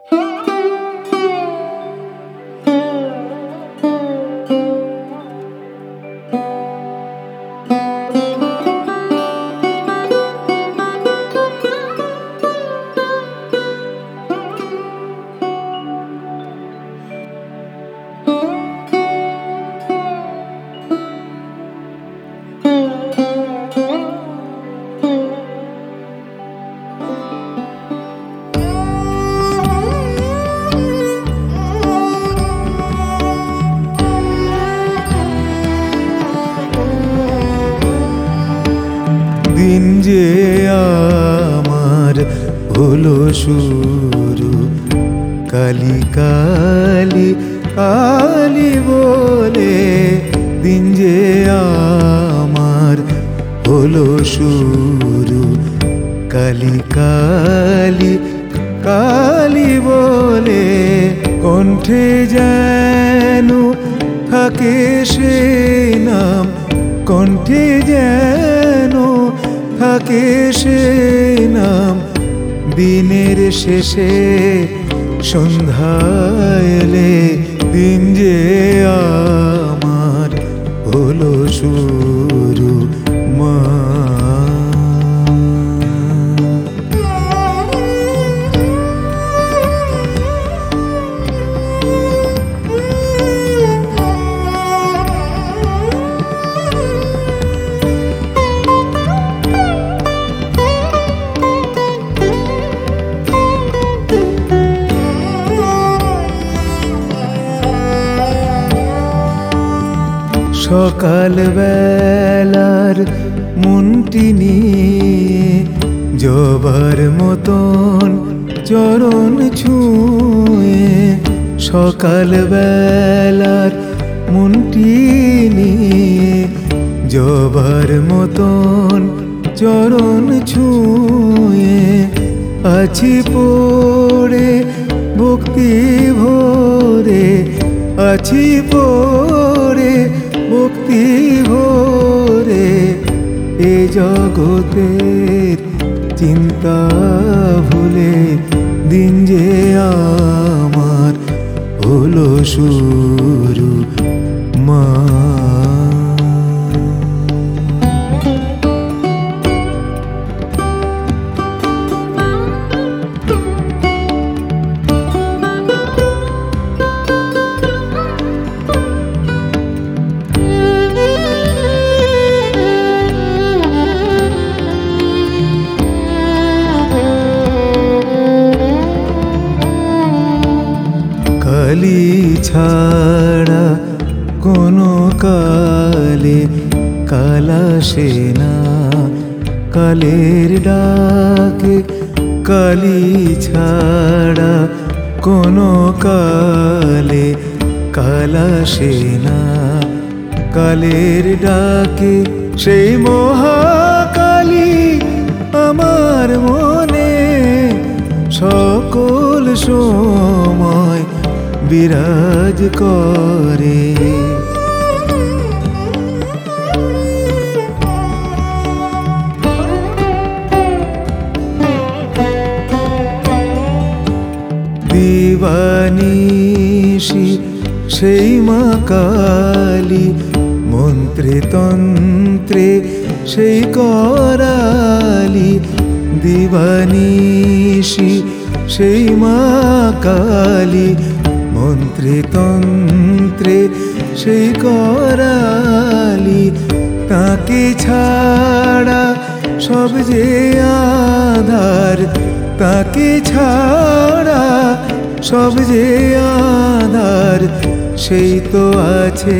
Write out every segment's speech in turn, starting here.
দিন যে আমার হলো শুরু, কালি কালি কালি বলে। দিন যে আমার হলো শুরু, কালি কালি কালি বলে। কণ্ঠে যেন থাকে সে নাম, কণ্ঠে যেন থাকে সে নাম। দিনের শেষে সন্ধ্যা এলে, দিন যে আমার হলো শুরু মা। সকাল বেলার মনটি নিয়ে জবার মতন চরণ ছুঁয়ে। সকাল বেলার মনটি নিয়ে জবার মতন চরণ ছুঁয়ে। আছি পড়ে ভক্তি ভরে, আছি পড়ে ভক্তি ভরে। এ জগতের চিন্তা ভুলে, দিন যে আমার হলো শুরু মা। কালি ছাড়া কোনো কালে কালা সে না, কালের ডাকে। কালি ছাড়া কোনো কালে কালা সে না, কালের ডাকে। সেই মহাকালী আমার মনে সকল সময় বিরাজ করে। দিবানিশি সেই মা কালী, মন্ত্রে তন্ত্রে সেই করালি। দিবানিশি সেই মা কালী, মন্ত্রে তন্ত্রে সেই করালি। তাকে ছাড়া সব যে আধার, তাকে ছাড়া সব যে আধার। সেই তো আছে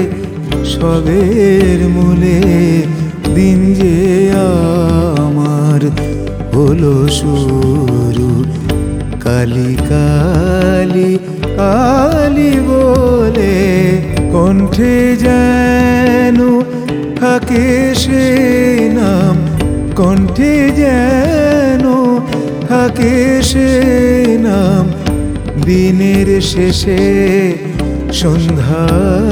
সবের মূলে, দিন যে আমার হলো শুরু, কালি কালি কালি বলে। কণ্ঠে যেন থাকে সে নাম, কণ্ঠে যেন থাকে সে নাম। দিনের শেষে সন্ধ্যা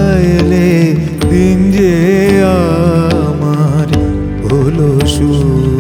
এলে, দিন যে আমার হলো শুরু।